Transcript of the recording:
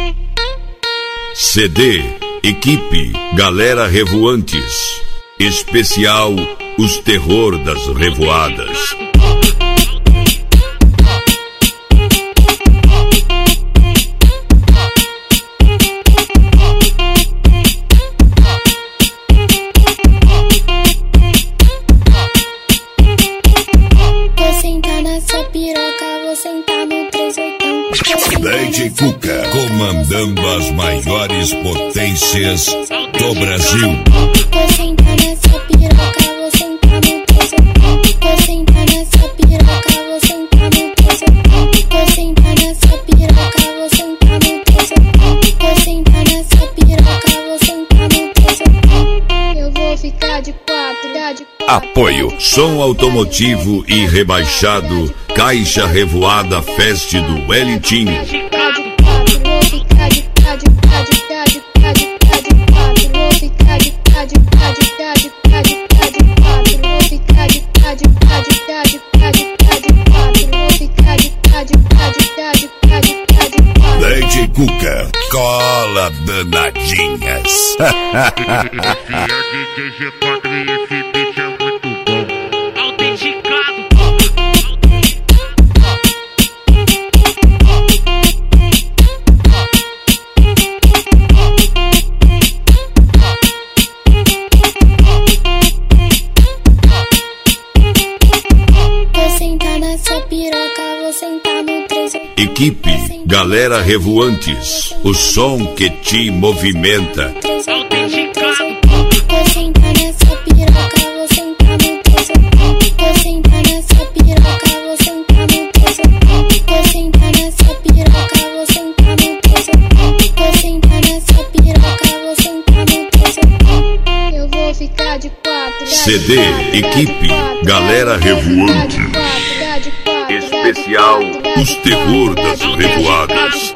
CD, equipe, galera Revoantes. Especial, os terror das revoadas. DJ Cuca, comandando as maiores potências do Brasil. Vou sentar nessa piroca, vou sentar no tesão. Vou sentar nessa piroca, vou sentar no tesão. Vou sentar nessa piroca, vou sentar no tesão. Vou sentar nessa piroca, vou sentar no tesão. Eu vou ficar de quatro, Apoio, som automotivo e rebaixado, Caixa Revoada Fest do Wellington. DJ Cuca, cola danadinhas. Equipe, galera Revoantes, o som que te movimenta. Vou sentar nessa piroca, vou sentar no tesão. Vou sentar nessa piroca, vou sentar no tesão. Vou sentar nessa piroca, vou sentar no tesão. Vou sentar nessa piroca, vou sentar no tesão. Eu vou ficar de quatro. CD, equipe, galera Revoantes. Especial, os terror das revoadas.